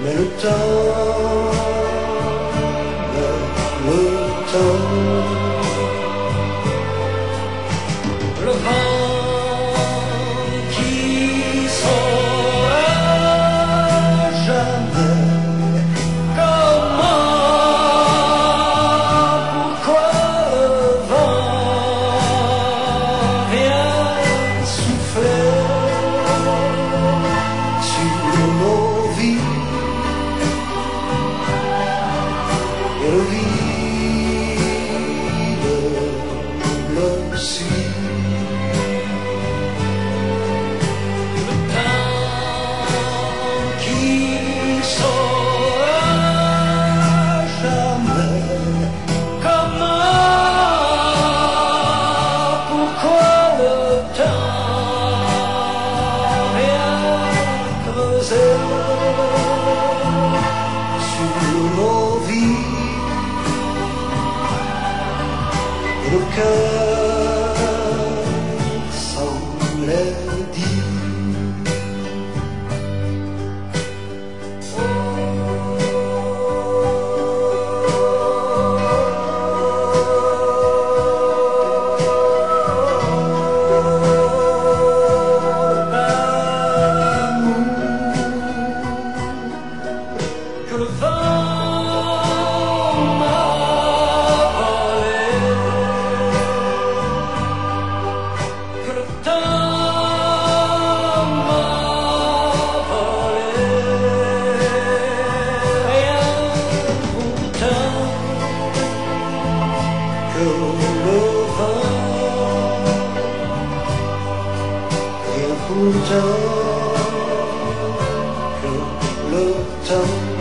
Mais le temps, le temps, le vent qui saura jamais comment, pourquoi le vent vient souffler sur nos vies. Et le vide le suit. Le temps qui saura jamais comment, pourquoi le temps vient creuser sur nos vies. Et le cœur s'enlaidit. Que le vent m'a volé, que le temps m'a volé, rien pourtant que le vent, rien pourtant que le temps.